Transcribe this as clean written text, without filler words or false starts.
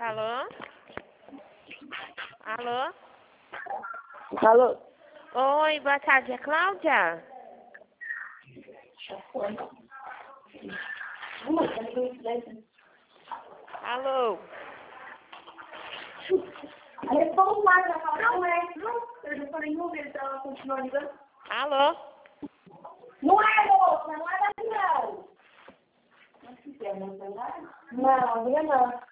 Alô? Alô? Alô? Oi, boa tarde, é Cláudia? Alô? Responde lá, já fala, não é, não, eu já falei uma vez, ela continua ligando. Alô? Não é, moça, não é daqui não. Não, não é não.